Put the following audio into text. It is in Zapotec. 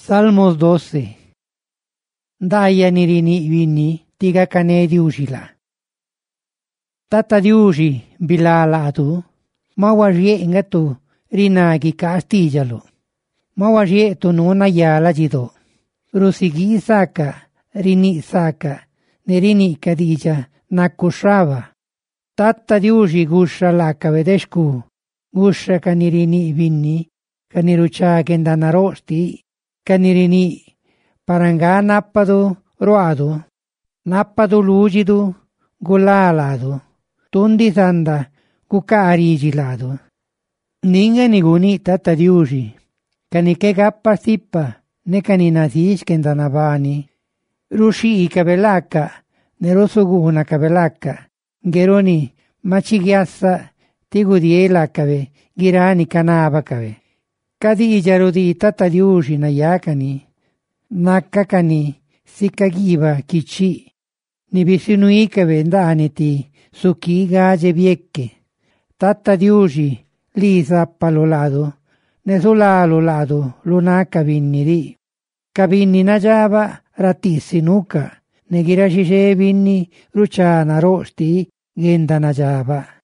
Salmos 12. Daya nirini vini tiga kane diusila. Tata diusi bilalatu, mawarie ngatu rinagi castigalo. Mawarie tu nuna yala jido. Rusigi saka, rini saka, nerini kadija nakushava. Tata diusi gusha laka vedesku, gusha kanirini vini, kanirucha kendanarosti, kanirini paranga nappado roado, nappado lucido gulalado, tundi sanda cucarigilado. Ninga niguni tata diusi, kanike gappa sippa, ne kaninazish kendanavani, rushi kabelaka, nerosuguna kabelaka, geroni machigiassa tigudiela kave, girani kanaba kave. Kadijarudi tata diusi nayakani, nakakani sikagiva kichi, nibisinui kave ndaniti suki gaje viekke. Tata diusi li zappalo lado, nesulalo lado lunaka vinniri. Kavinni najava ratissi nuka, negirashishe vinni ruchana rosti genda najava.